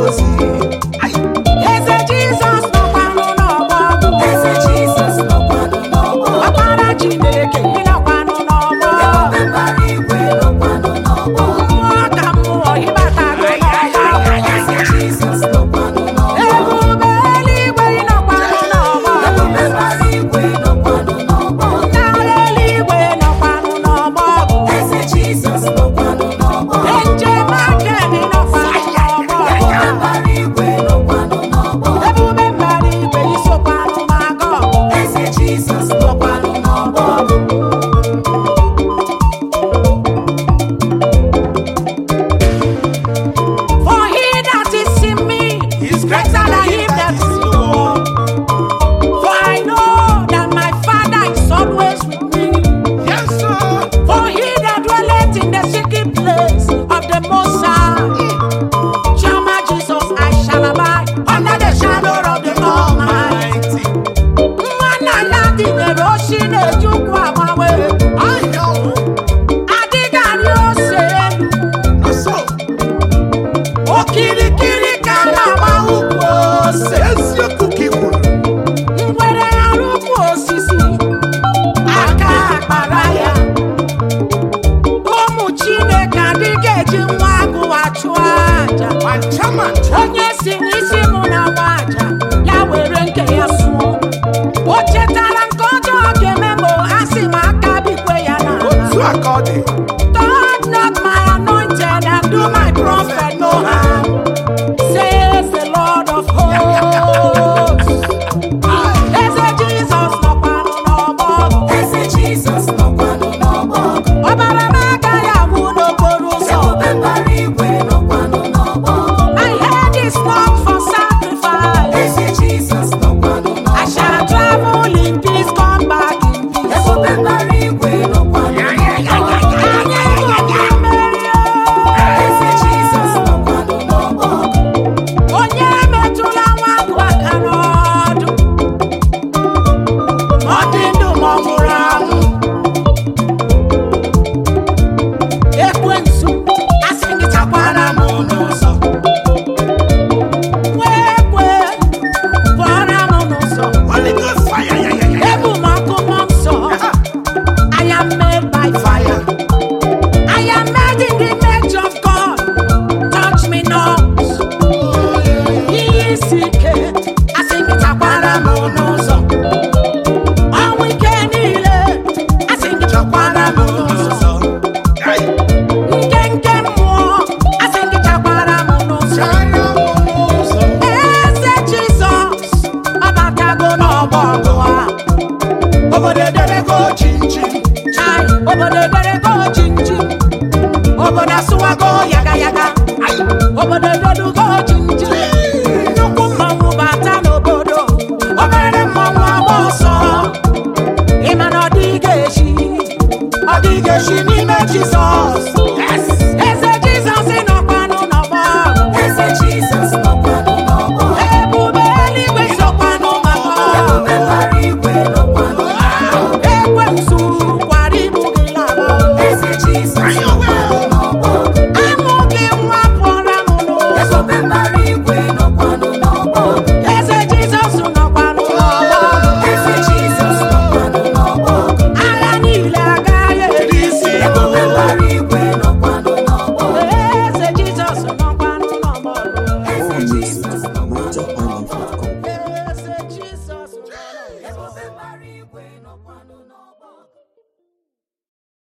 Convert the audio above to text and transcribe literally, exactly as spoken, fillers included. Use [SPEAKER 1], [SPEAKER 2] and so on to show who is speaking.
[SPEAKER 1] ozi.
[SPEAKER 2] Eze Jizọs nọkwanụ n'ọgbọ.
[SPEAKER 1] Eze Jizọs nọkwanụ n'ọgbọ.
[SPEAKER 2] Ọkpara Chineke ị nọkwanụ n'ọgbọ.
[SPEAKER 1] Ebube mbara igwe nọkwanụ n'ọgbọ.
[SPEAKER 2] Mmụọ ka mmụọ ịbatago n'ọgbọ.
[SPEAKER 1] Eze Jizọs nọkwanụ n'ọgbọ.
[SPEAKER 2] Ebube eluigwe ị nọkwanụ n'ọgbọ.
[SPEAKER 1] Ebube mbara igwe nọkwanụ n'ọgbọ.
[SPEAKER 2] Narị eluigwe nọkwanụ n'ọgbọ.
[SPEAKER 1] Eze Jizọs nọkwanụ n'ọgbọ.
[SPEAKER 2] Njem aka ị nọkwanụ n'ọgbọ.
[SPEAKER 1] Ebube mbara igwe nọkwanụ n'ọgbọ.
[SPEAKER 2] Ebube mbara igwe isokwanụ n'agọ.
[SPEAKER 1] Eze Jizọs nọkwanụ n'ọgbọ.
[SPEAKER 2] For he that is in me is greater than him that is in the world. For I know that my Father is always with me.
[SPEAKER 3] Yes, sir.
[SPEAKER 2] For he that dwelleth in the secret place of the Most High, Jehovah Jesus, I shall abide under the shadow of the Almighty. Nwanna ya tinyere oshi na-ejukwu agbanwe.
[SPEAKER 3] I know.
[SPEAKER 2] Adịghị ose elu.
[SPEAKER 3] No, so.
[SPEAKER 2] Okirikiri ka a na-agba ukwu ose.
[SPEAKER 3] Eziokwu ka ị kwuru.
[SPEAKER 2] Ngwere arụkwu osisi, aka akpara ya. Ụmụ Chineke adịghị eji nwa agụwa chụọ aja.
[SPEAKER 3] Mancha, mancha.
[SPEAKER 2] Onye si n'isi mụ na nwa aja, ya were nke ya sụọ. O chetara nke ọjọọ ga-eme ma a sị m aka bikwe ya n'ala.
[SPEAKER 3] Otu aka ọ dị.
[SPEAKER 2] Touch not my anointed and do my prophet no harm, says the Lord of hosts. Eze Jizọs nọkwanụ n'ọgbọ.
[SPEAKER 1] Eze Jizọs nọkwanụ n'ọgbọ.
[SPEAKER 2] Ọbara m agaghị agwụ n'okporo ụzọ.
[SPEAKER 1] Ebube mbara igwe nọkwanụ n'ọgbọ.
[SPEAKER 2] My head is not for sacrifice.
[SPEAKER 1] Eze Jizọs nọkwanụ
[SPEAKER 2] I
[SPEAKER 1] n'ọgbọ.
[SPEAKER 2] shall travel in peace, come back in peace.
[SPEAKER 1] Ebube mbara igwe nọkwanụ n'ọgbọ.
[SPEAKER 2] Anyị nwere mmeri o.
[SPEAKER 1] Eze Jizọs nọkwanụ n'ọgbọ.
[SPEAKER 2] Onye metụla nwa agụ aka n'ọdụ, ọ dị ndụ ma ọ nwụrụ anwụ. Ekwensu asị gị chakwara m n'ụzọ. Nwa ekwe pụọra m n'ụzọ.
[SPEAKER 3] Holy Ghost fire. Yeah, yeah, yeah.
[SPEAKER 2] Ebu m ọkụ mmụọ nsọ. I am made by fire. I am made in the image of God. Touch me not. Ihe isi ike asị gị chakwara m n'ụzọ. Ọnwụ ike niile asị gị chakwara m n'ụzọ.
[SPEAKER 3] Hey.
[SPEAKER 2] Nke nke mmụọ asị gị chakwara m n'ụzọ.
[SPEAKER 3] Chara m n'ụzọ.
[SPEAKER 2] Eze Jizọs ọbatago n'ọgbọ ọgụ a.
[SPEAKER 3] Obodo ederego chinchin.
[SPEAKER 2] Chai, obodo ederego chinchim. Obodo asụwago yaga yaga.